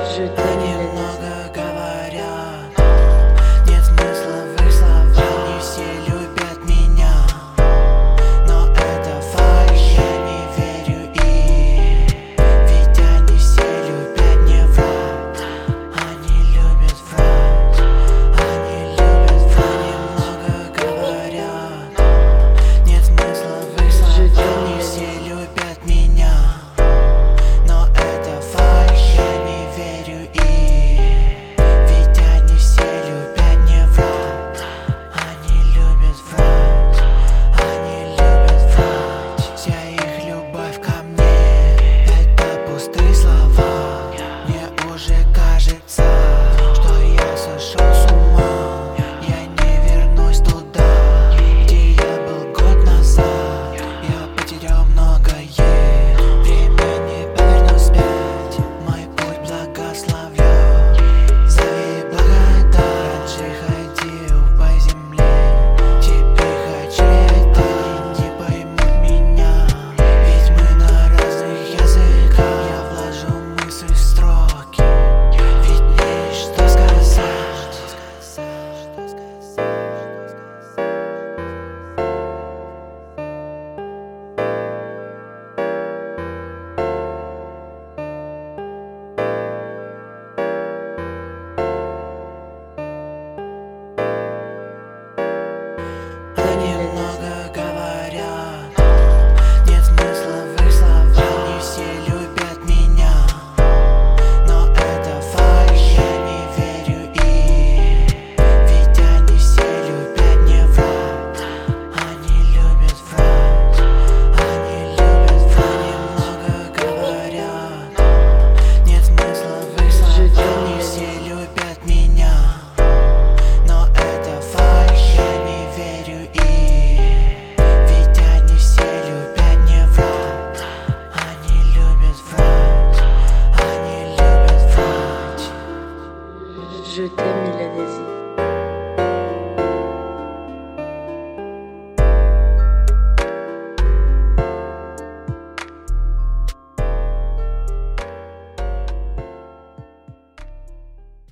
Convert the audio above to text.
Жить Они много говорят, нет смысла в их словах. Не все любят меня, но это факт, я не верю им. Ведь они все любят не врать. Они любят врать, они любят врать. Они много говорят, нет смысла в их словах. Не все любят меня, но это факт, я не верю им. Ведь они все любят не врать. Они любят врать, они любят врать. Вся их любовь ко мне — это пустые слова.